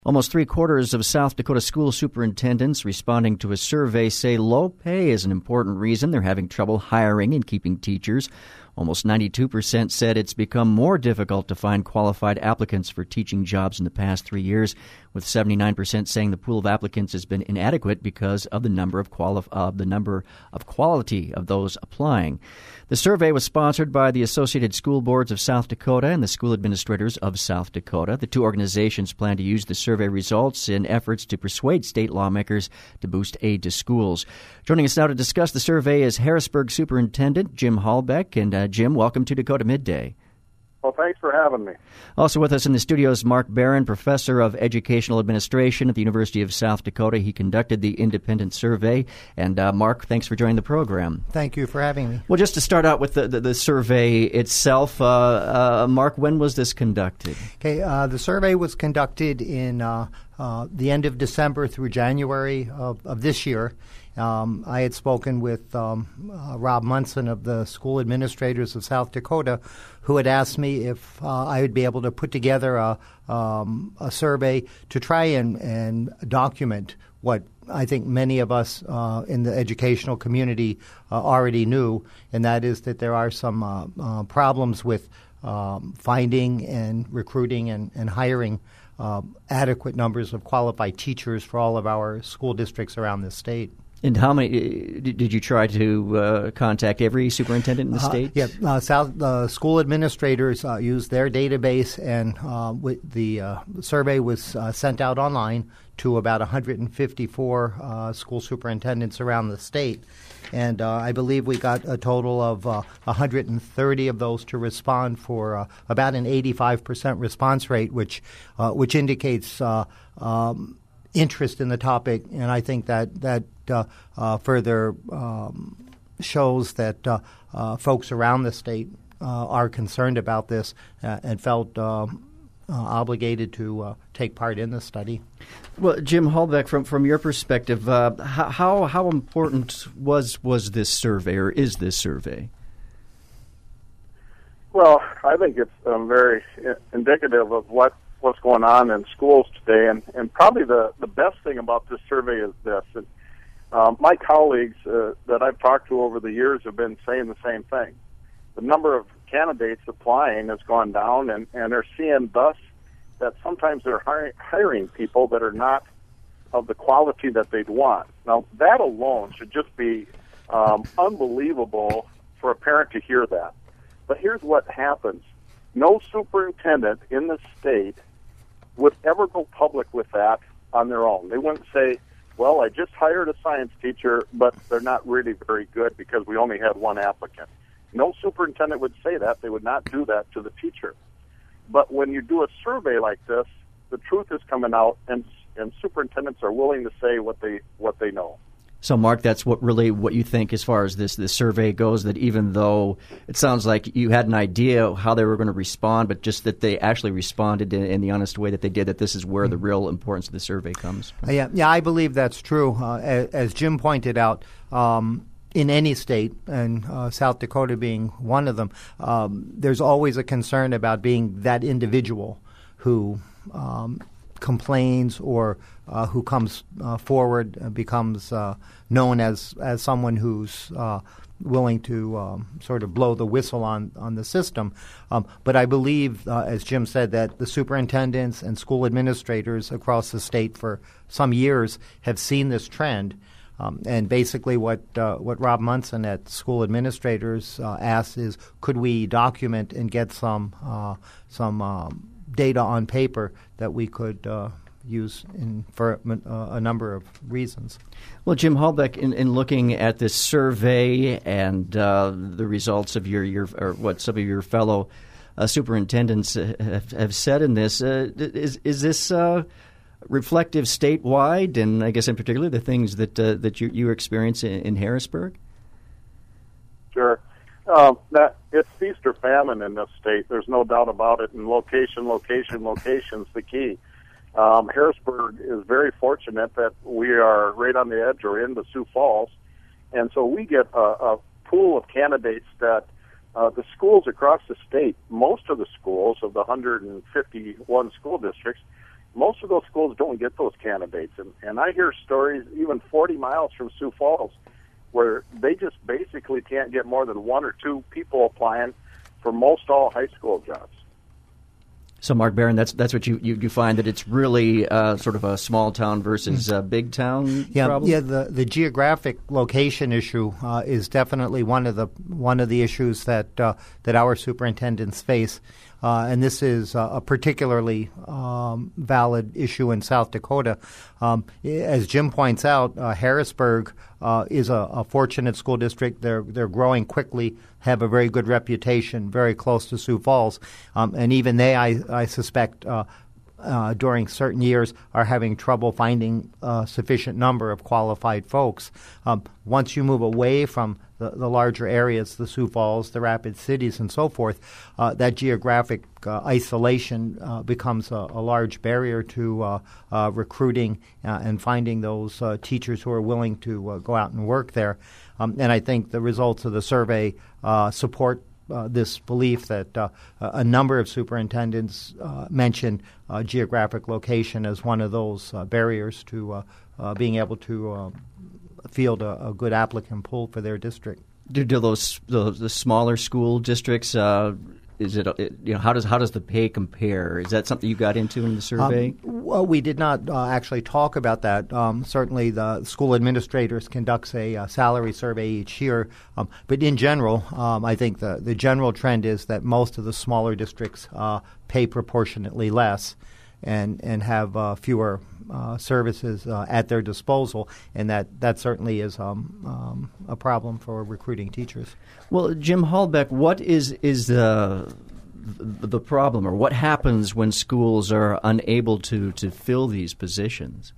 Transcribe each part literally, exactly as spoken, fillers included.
Almost three-quarters of South Dakota school superintendents responding to a survey say low pay is an important reason they're having trouble hiring and keeping teachers. Almost ninety-two percent said it's become more difficult to find qualified applicants for teaching jobs in the past three years, with seventy-nine percent saying the pool of applicants has been inadequate because of the number of quali- uh, the number of quality of those applying. The survey was sponsored by the Associated School Boards of South Dakota and the School Administrators of South Dakota. The two organizations plan to use the survey results in efforts to persuade state lawmakers to boost aid to schools. Joining us now to discuss the survey is Harrisburg Superintendent Jim Hallbeck. And uh, Jim, welcome to Dakota Midday. Well, thanks for having me. Also with us in the studio is Mark Barron, Professor of Educational Administration at the University of South Dakota. He conducted the independent survey. And uh, Mark, thanks for joining the program. Thank you for having me. Well, just to start out with the, the, the survey itself, uh, uh, Mark, when was this conducted? Okay, uh, the survey was conducted in uh, uh, the end of December through January of, of this year. Um, I had spoken with um, uh, Rob Munson of the School Administrators of South Dakota, who had asked me if uh, I would be able to put together a, um, a survey to try and, and document what I think many of us uh, in the educational community uh, already knew, and that is that there are some uh, uh, problems with um, finding and recruiting and, and hiring uh, adequate numbers of qualified teachers for all of our school districts around the state. And how many did you try to uh, contact every superintendent in the uh, state? Yeah, uh, South uh, school administrators uh, use their database, and uh, w- the uh, survey was uh, sent out online to about one hundred fifty-four uh, school superintendents around the state. And uh, I believe we got a total of uh, one hundred thirty of those to respond for uh, about an eighty-five percent response rate, which uh, which indicates uh, um, interest in the topic. And I think that that uh, uh, further um, shows that uh, uh, folks around the state uh, are concerned about this uh, and felt uh, uh, obligated to uh, take part in the study. Well, Jim Hallbeck, from from your perspective, uh, how how important was was this survey, or is this survey? Well, I think it's um, very indicative of what, what's going on in schools today, and, and probably the, the best thing about this survey is this. And, um, my colleagues uh, that I've talked to over the years have been saying the same thing. The number of candidates applying has gone down, and, and they're seeing thus that sometimes they're hiring, hiring people that are not of the quality that they'd want. Now, that alone should just be um, unbelievable for a parent to hear that. But here's what happens. No superintendent in the state would ever go public with that on their own. They wouldn't say, well, I just hired a science teacher, but they're not really very good because we only had one applicant. No superintendent would say that. They would not do that to the teacher. But when you do a survey like this, the truth is coming out, and and superintendents are willing to say what they what they know. So, Mark, that's what really what you think as far as this this survey goes, that even though it sounds like you had an idea how they were going to respond, but just that they actually responded in, in the honest way that they did, that this is where the real importance of the survey comes. Uh, yeah, yeah, I believe that's true. Uh, as, as Jim pointed out, um, in any state, and uh, South Dakota being one of them, um, there's always a concern about being that individual who um, complains or uh, who comes uh, forward and becomes uh, known as, as someone who's uh, willing to um, sort of blow the whistle on, on the system. Um, but I believe, uh, as Jim said, that the superintendents and school administrators across the state for some years have seen this trend. Um, and basically what uh, what Rob Munson at School Administrators uh, asked is, could we document and get some uh, some um, data on paper that we could uh, use in, for uh, a number of reasons. Well, Jim Hallbeck, in, in looking at this survey and uh, the results of your, your or what some of your fellow uh, superintendents have, have said in this, uh, is is this uh, reflective statewide, and I guess in particular the things that uh, that you, you experience in, in Harrisburg? Sure. Um, that it's feast or famine in this state. There's no doubt about it. And location, location, location's the key. Um, Harrisburg is very fortunate that we are right on the edge or in the Sioux Falls, and so we get a, a pool of candidates that uh, the schools across the state, most of the schools of the one hundred fifty-one school districts, most of those schools don't get those candidates. And, and I hear stories even forty miles from Sioux Falls where they just basically can't get more than one or two people applying for most all high school jobs. So, Mark Barron, that's that's what you, you, you find, that it's really uh, sort of a small town versus uh, big town yeah, problem? Yeah, the, the geographic location issue uh, is definitely one of the one of the issues that uh, that our superintendents face, uh, and this is uh, a particularly um, valid issue in South Dakota. Um, as Jim points out, uh, Harrisburg uh, is a, a fortunate school district. They're they're growing quickly, have a very good reputation, very close to Sioux Falls, um, and even they, I, I suspect, uh, uh, during certain years are having trouble finding a sufficient number of qualified folks. Um, once you move away from the, the larger areas, the Sioux Falls, the Rapid Cities, and so forth, uh, that geographic uh, isolation uh, becomes a, a large barrier to uh, uh, recruiting uh, and finding those uh, teachers who are willing to uh, go out and work there. Um, and I think the results of the survey uh, support uh, this belief that uh, a number of superintendents uh, mention uh, geographic location as one of those uh, barriers to uh, uh, being able to uh, field a, a good applicant pool for their district. Do, do those the, the smaller school districts? Uh, is it you know how does how does the pay compare? Is that something you got into in the survey? Um, well, we did not uh, actually talk about that. Um, certainly, the school administrators conducts a uh, salary survey each year, um, but in general, um, I think the the general trend is that most of the smaller districts uh, pay proportionately less, and and have uh, fewer uh, services uh, at their disposal, and that, that certainly is um, um, a problem for recruiting teachers. Well, Jim Hallbeck, what is is the the problem, or what happens when schools are unable to, to fill these positions?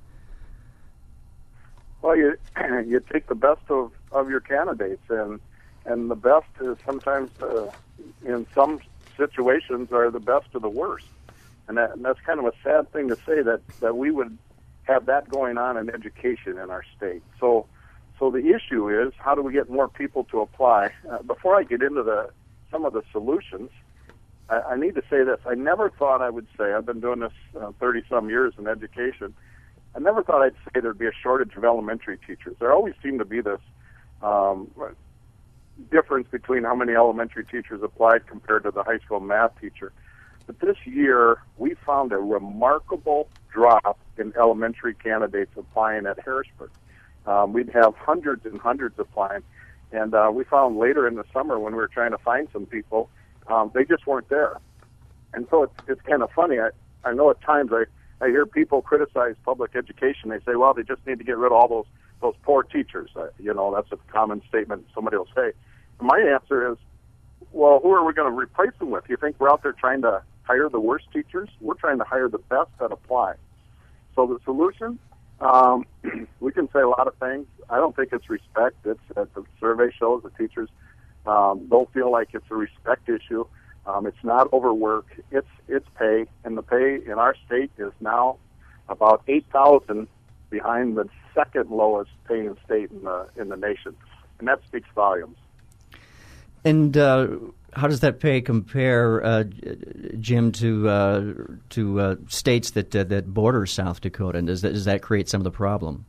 Well, you you take the best of, of your candidates, and and the best is sometimes uh, in some situations are the best of the worst. And, that, and that's kind of a sad thing to say, that, that we would have that going on in education in our state. So so the issue is, how do we get more people to apply? Uh, before I get into the some of the solutions, I, I need to say this. I never thought I would say, I've been doing this uh, thirty-some years in education, I never thought I'd say there'd be a shortage of elementary teachers. There always seemed to be this um, difference between how many elementary teachers applied compared to the high school math teacher. But this year, we found a remarkable drop in elementary candidates applying at Harrisburg. Um, we'd have hundreds and hundreds applying, and uh, we found later in the summer when we were trying to find some people, um, they just weren't there. And so it's, it's kind of funny. I, I know at times I, I hear people criticize public education. They say, well, they just need to get rid of all those, those poor teachers. Uh, you know, that's a common statement somebody will say. And my answer is, well, who are we going to replace them with? You think we're out there trying to hire the worst teachers? We're trying to hire the best that apply. So the solution, um, we can say a lot of things. I don't think it's respect. It's uh, the survey shows the teachers um, don't feel like it's a respect issue. Um, it's not overwork. It's it's pay, and the pay in our state is now about eight thousand behind the second lowest paying state in the in the nation, and that speaks volumes. And uh, how does that pay compare, uh, Jim, to uh, to uh, states that uh, that border South Dakota? And does that, does that create some of the problem?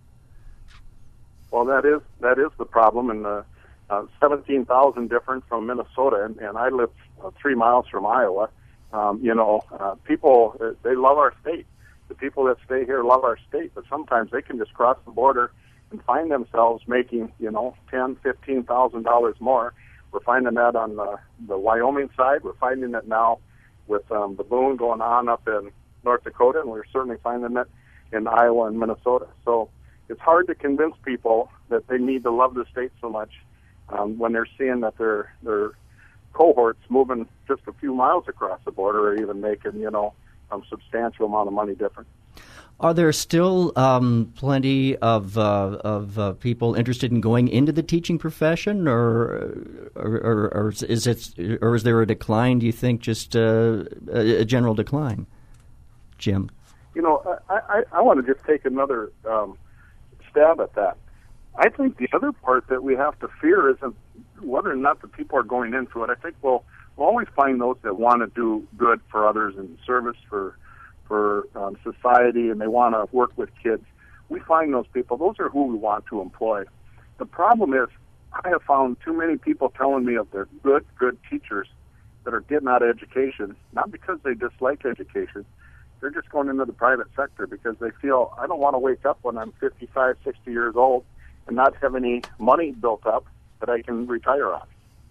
Well, that is that is the problem, and uh, uh, seventeen thousand different from Minnesota, and, and I live uh, three miles from Iowa. Um, you know, uh, people uh, they love our state. The people that stay here love our state, but sometimes they can just cross the border and find themselves making, you know, ten, fifteen thousand dollars more. We're finding that on the, the Wyoming side. We're finding it now with um, the boom going on up in North Dakota, and we're certainly finding it in Iowa and Minnesota. So it's hard to convince people that they need to love the state so much um, when they're seeing that their their cohorts moving just a few miles across the border or even making, you know, a substantial amount of money different. Are there still um, plenty of uh, of uh, people interested in going into the teaching profession, or or, or, or is it or is there a decline? Do you think just uh, a, a general decline, Jim? You know, I, I, I want to just take another um, stab at that. I think the other part that we have to fear isn't whether or not the people are going into it. I think we'll, we'll always find those that want to do good for others and service for for um, society, and they want to work with kids. We find those people. Those are who we want to employ. The problem is I have found too many people telling me of their good, good teachers that are getting out of education, not because they dislike education. They're just going into the private sector because they feel, I don't want to wake up when I'm fifty-five, sixty years old and not have any money built up that I can retire on.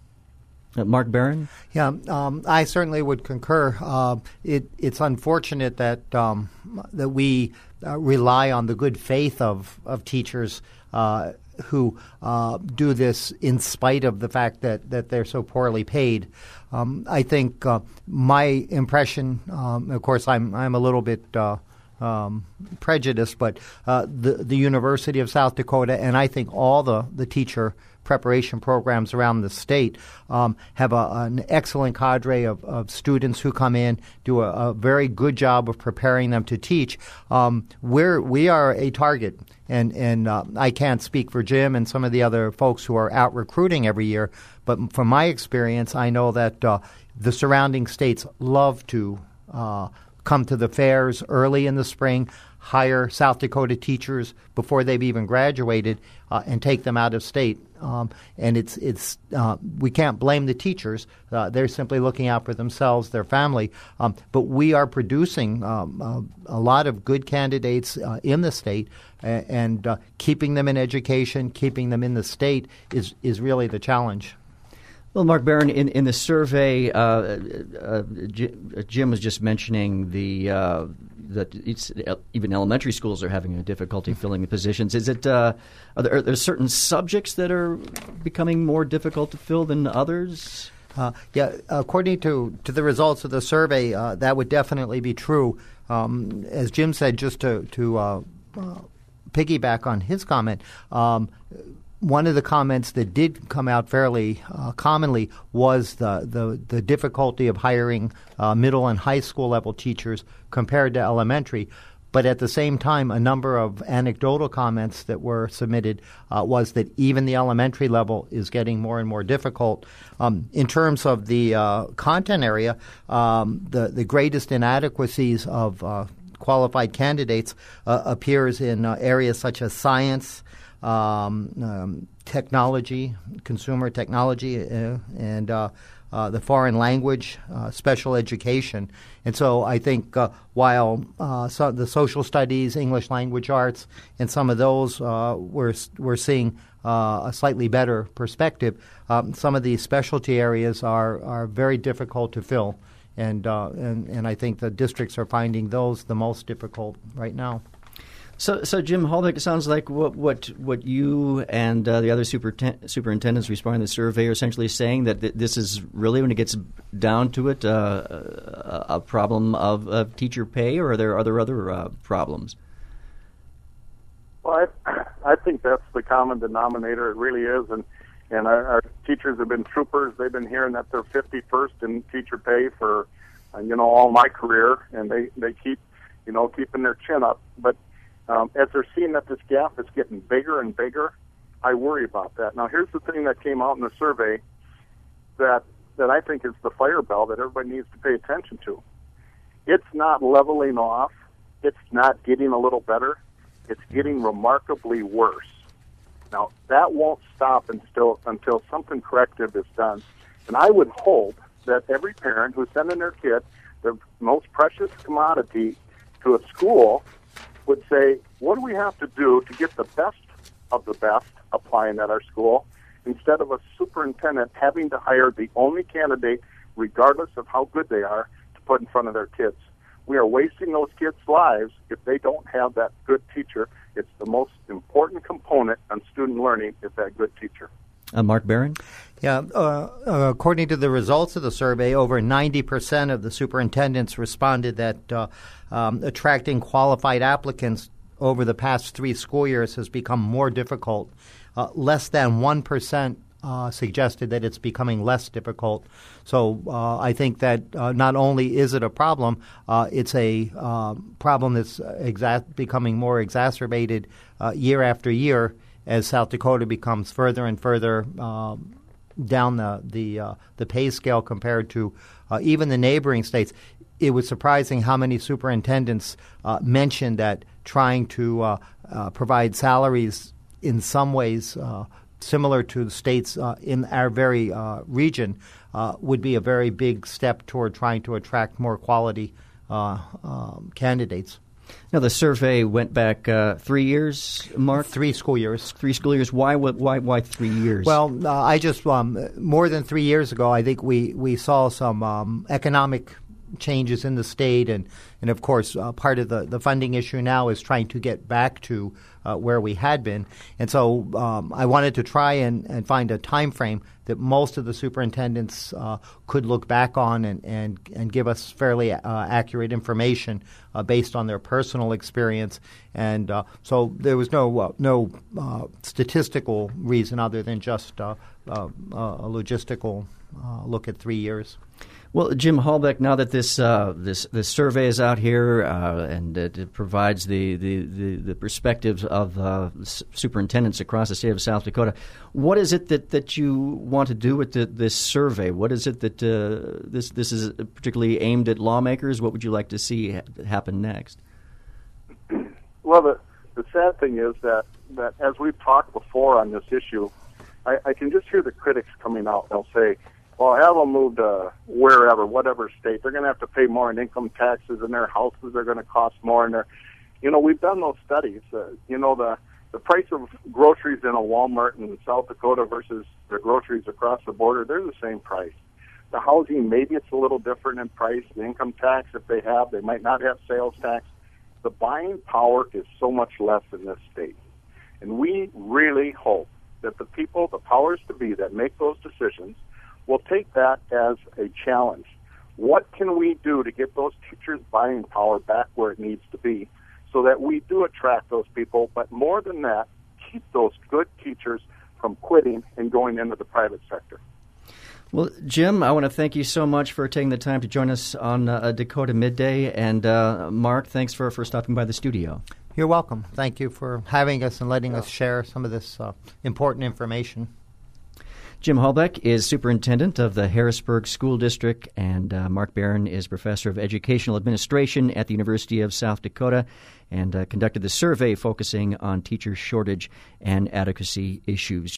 Uh, Mark Barron? Yeah, um, I certainly would concur. Uh, it, it's unfortunate that um, that we uh, rely on the good faith of, of teachers uh, who uh, do this in spite of the fact that, that they're so poorly paid. Um, I think uh, my impression, um, of course, I'm I'm a little bit uh, um, prejudiced, but uh, the the University of South Dakota, and I think all the, the teacher preparation programs around the state um, have a, an excellent cadre of, of students who come in, do a, a very good job of preparing them to teach. Um, we're we are a target, and and uh, I can't speak for Jim and some of the other folks who are out recruiting every year, but from my experience, I know that uh, the surrounding states love to uh, come to the fairs early in the spring, hire South Dakota teachers before they've even graduated, uh, and take them out of state. Um, and it's it's uh, we can't blame the teachers. Uh, they're simply looking out for themselves, their family. Um, but we are producing um, uh, a lot of good candidates uh, in the state, and, and uh, keeping them in education, keeping them in the state is is really the challenge. Well, Mark Barron, in, in the survey, uh, uh, Jim was just mentioning the uh, that it's, even elementary schools are having a difficulty filling the positions. Is it uh, are, there, are there certain subjects that are becoming more difficult to fill than others? Uh, yeah, according to, to the results of the survey, uh, that would definitely be true. Um, as Jim said, just to to uh, uh, piggyback on his comment. Um, One of the comments that did come out fairly uh, commonly was the, the, the difficulty of hiring uh, middle and high school level teachers compared to elementary. But at the same time, a number of anecdotal comments that were submitted uh, was that even the elementary level is getting more and more difficult. Um, in terms of the uh, content area, um, the, the greatest inadequacies of uh, qualified candidates uh, appears in uh, areas such as science, Um, um, technology, consumer technology, uh, and uh, uh, the foreign language, uh, special education. And so I think uh, while uh, so the social studies, English language arts, and some of those uh, we're, we're seeing uh, a slightly better perspective, um, some of these specialty areas are, are very difficult to fill. And, uh, and, and I think the districts are finding those the most difficult right now. So, so Jim Halbach, it sounds like what what what you and uh, the other superten- superintendents responding to the survey are essentially saying that th- this is really, when it gets down to it, uh, a, a problem of, of teacher pay, or are there other other uh, problems? Well, I, I think that's the common denominator. It really is, and and our, our teachers have been troopers. They've been hearing that they're fifty-first in teacher pay for, uh, you know, all my career, and they they keep, you know, keeping their chin up, but. Um, as they're seeing that this gap is getting bigger and bigger, I worry about that. Now, here's the thing that came out in the survey that that I think is the fire bell that everybody needs to pay attention to. It's not leveling off. It's not getting a little better. It's getting remarkably worse. Now, that won't stop until, until something corrective is done. And I would hope that every parent who's sending their kid, their most precious commodity, to a school would say, what do we have to do to get the best of the best applying at our school, instead of a superintendent having to hire the only candidate, regardless of how good they are, to put in front of their kids. We are wasting those kids' lives if they don't have that good teacher. It's the most important component on student learning is that good teacher. Uh, Mark Barron? Yeah, uh, uh, according to the results of the survey, over ninety percent of the superintendents responded that uh, um, attracting qualified applicants over the past three school years has become more difficult. Uh, less than one percent uh, suggested that it's becoming less difficult. So uh, I think that uh, not only is it a problem, uh, it's a uh, problem that's exa- becoming more exacerbated uh, year after year as South Dakota becomes further and further um, down the the uh, the pay scale compared to uh, even the neighboring states. it was surprising how many superintendents uh, mentioned that trying to uh, uh, provide salaries in some ways uh, similar to the states uh, in our very uh, region uh, would be a very big step toward trying to attract more quality uh, um, candidates. Now, the survey went back uh, three years, Mark? Three school years. Three school years. Why Why, why three years? Well, uh, I just, um, more than three years ago, I think we, we saw some um, economic changes in the state. And, and of course, uh, part of the, the funding issue now is trying to get back to uh, where we had been. And so um, I wanted to try and, and find a time frame that most of the superintendents uh, could look back on and, and, and give us fairly uh, accurate information uh, based on their personal experience. And uh, so there was no uh, no uh, statistical reason other than just uh, uh, a logistical uh, look at three years. Well, Jim Hallbeck, now that this uh, this this survey is out here uh, and it, it provides the, the, the, the perspectives of uh, superintendents across the state of South Dakota, what is it that, that you want to do with the, this survey? What is it that uh, this this is particularly aimed at lawmakers? What would you like to see ha- happen next? Well, the, the sad thing is that, that as we've talked before on this issue, I, I can just hear the critics coming out. They'll say, well, have them moved to wherever, whatever state. They're going to have to pay more in income taxes, and their houses are going to cost more. And they're, you know, we've done those studies. Uh, you know, the the price of groceries in a Walmart in South Dakota versus the groceries across the border, they're the same price. The housing, maybe it's a little different in price. The income tax, if they have, they might not have sales tax. The buying power is so much less in this state. And we really hope that the people, the powers to be that make those decisions, will take that as a challenge. What can we do to get those teachers' buying power back where it needs to be so that we do attract those people, but more than that, keep those good teachers from quitting and going into the private sector? Well, Jim, I want to thank you so much for taking the time to join us on uh, Dakota Midday. And uh, Mark, thanks for, for stopping by the studio. You're welcome. Thank you for having us and letting yeah. us share some of this uh, important information. Jim Hallbeck is superintendent of the Harrisburg School District, and uh, Mark Barron is professor of educational administration at the University of South Dakota, and uh, conducted the survey focusing on teacher shortage and adequacy issues.